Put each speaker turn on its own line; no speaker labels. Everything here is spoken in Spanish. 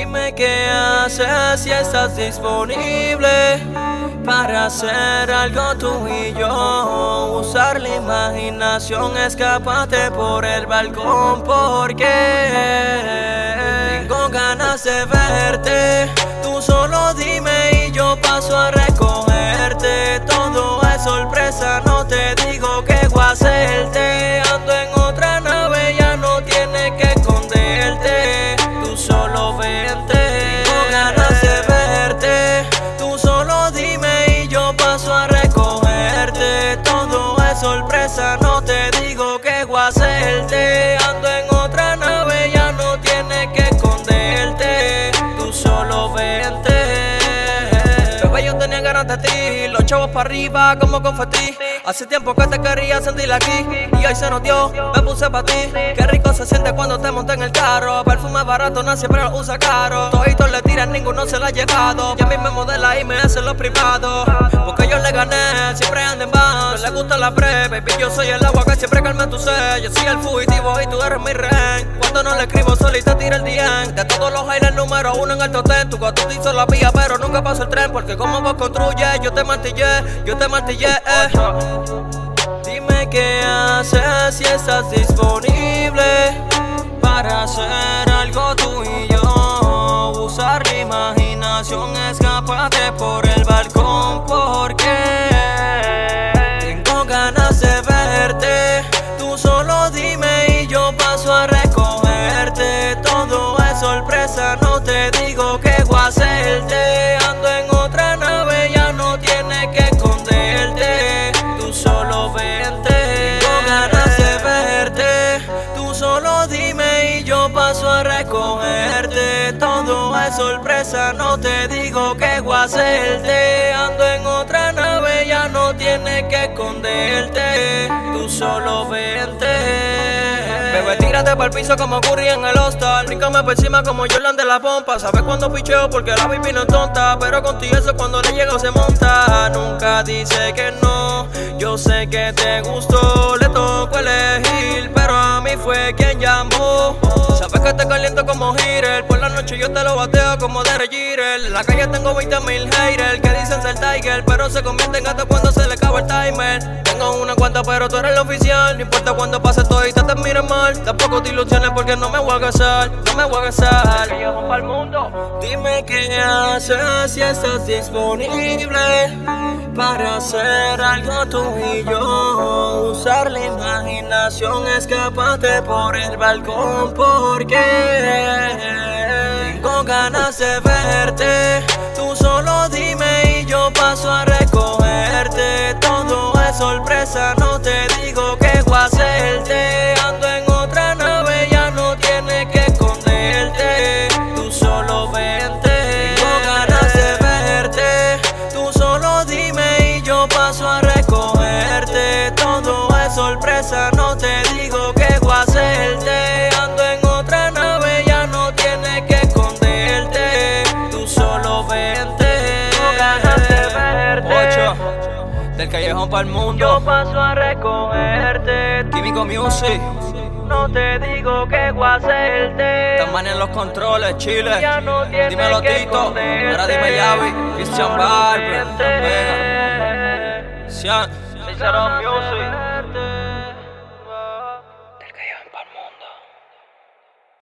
Dime qué haces si estás disponible para hacer algo tú y yo. Usar la imaginación, escápate por el balcón porque tengo ganas de verte. Tú solo dime y yo paso a recogerte. Todo es sorpresa, no te digo que voy a hacerte. Ando en otra nave, ya no tienes que esconderte. Tú solo vente, tengo ganas de verte. Tú solo dime y yo paso a recogerte. Todo es sorpresa, no te digo que voy a hacerte. Ando en otra nave, ya no tienes que esconderte. Tú solo vente. Bebé, yo tenía ganas de ti, los chavos para arriba como confeti. Hace tiempo que te quería sentir aquí y hoy se nos dio, me puse pa' ti. Qué rico se siente cuando te monté en el carro. Perfume barato, no siempre lo usa caro. Toditos le tiran, ninguno se la ha llevado. Y a mí me modela y me hace los privados. Porque yo le gané, siempre ando en van. No le gusta la pre, baby, yo soy el agua que siempre calma tu sed. Yo soy el fugitivo y tú eres mi rehén. Cuando no le escribo solita tira el DM. De todos los aires número uno en el top 10. Tu gato te hizo la vía pero nunca pasó el tren. Porque como vos construyes, yo te martillé. Dime qué haces si estás disponible para hacer algo tú y yo. Usar la imaginación, escápate por el balcón porque tengo ganas de verte. Tú solo dime y yo paso a recogerte. Todo es sorpresa, no te digo que voy a hacerte. Ando en otra nave, ya no tienes que esconderte. Tú solo vente, tengo ganas de verte. Tú solo dime y yo paso a recogerte. Todo es sorpresa, no te digo que voy a hacerte. Ando en otra nave, ya no tienes que esconderte. Tú solo vente. Bebé, tírate pa'l piso como Curry en el All-Star. Bríncame por encima como Jordan de la pompa. Sabes cuando picheo porque la baby no es tonta. Pero contigo eso cuando le llega se monta. Nunca dice que no, yo sé que te gustó. Le tocó elegir, pero a mí fue quien llamó. Sabes que te caliento como Hitter. Por la noche yo te lo bateo como Derek Jeter. En la calle tengo 20,000 haters que dicen ser Tiger, pero se convierte en gato cuando se le acaba el timer. Tengo una cuanta pero tú eres el oficial. No importa cuando pase todo y te miren mal. Tampoco te ilusiones porque no me voy a casar. No me voy a casar. Pa'l mundo. Dime qué haces si estás disponible para hacer algo tú y yo. Usar la imaginación, escápate por el balcón porque tengo ganas de verte. Tú solo dime y yo paso a recogerte. Todo es sorpresa, no te digo que voy a hacerte. Ando en otra nave, ya no tienes que esconderte. Tú solo vente, tengo ganas de verte. Tú solo dime y yo paso a recogerte. Todo es sorpresa, no te digo que voy a hacerte. Ando en otra nave, ya no tienes que esconderte. Tú solo vente, tengo ganas de verte. 8 del callejón pa'l mundo. Yo paso a recogerte. Químico Music. No te digo que voy a hacerte. Taman en los controles, Chile. No dímelo Tito. Ahora dime Yavi. Christian Barber. Vega. Sian. Music.